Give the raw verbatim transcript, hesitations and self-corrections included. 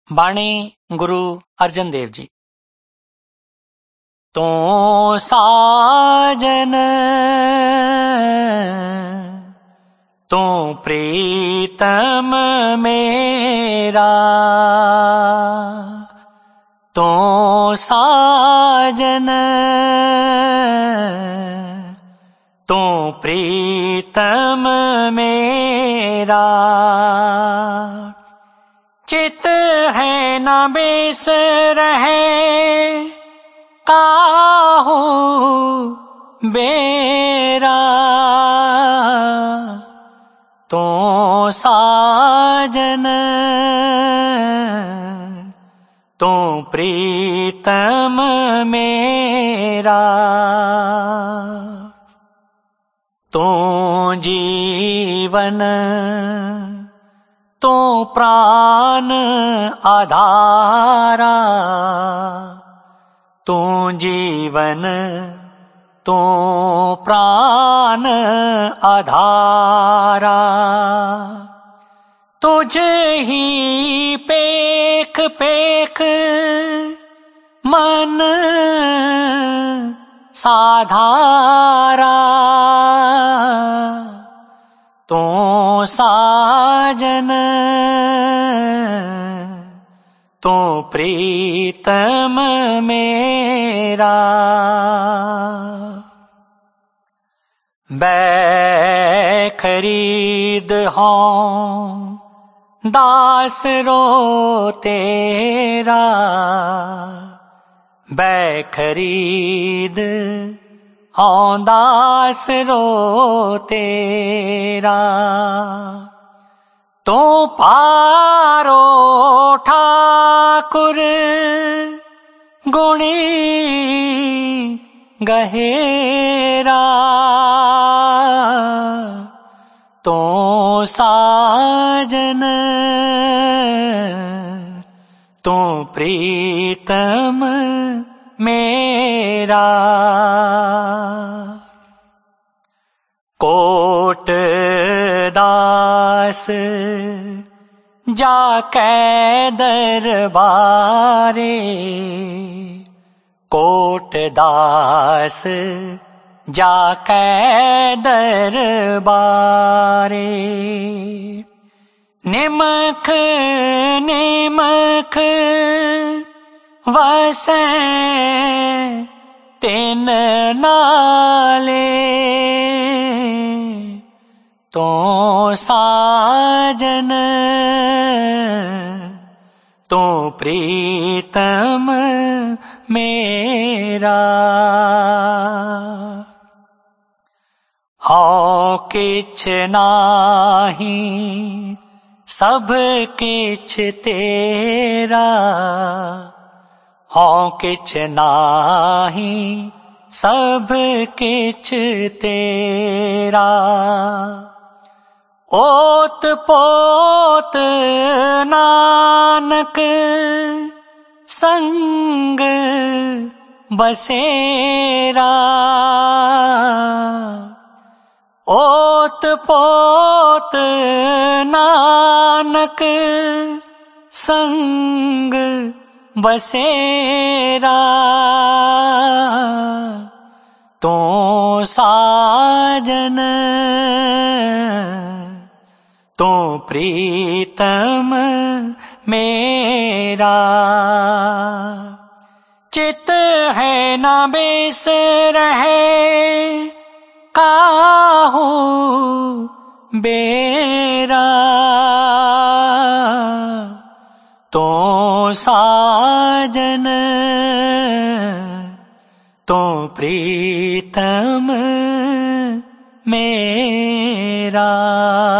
बाणी गुरु अर्जन देव जी। तो साजन तो प्रीतम मेरा, तो साजन तो प्रीतम मेरा, चित है न बिसर है काहू बेरा, तो साजन तो प्रीतम मेरा, तो जीवन तो प्राण आधारा, तो जीवन तो प्राण आधारा, तुझ ही पेख पेख मन साधारा, तो साजन तो प्रीतम मेरा, बैखरीद हों दास रो तेरा, बैखरीद हों दास रो तेरा, तो पारो ठाकुर गुणी गहेरा, तो साजन तो प्रीतम मेरा, कोट दास जाके दरबारे, कोट दास जाके दरबारे, निमख निमख वसै तिन नाले, तो साजन तो प्रीतम मेरा, हौ किछ नाही सब किछ तेरा, हौ किछ नाही सब किछ तेरा, ओत पोत नानक संग बसेरा, ओत पोत नानक संग बसेरा, तो साजन तो प्रीतम मेरा, चित है न बिसर है काहू बेरा, तो साजन तो प्रीतम मेरा।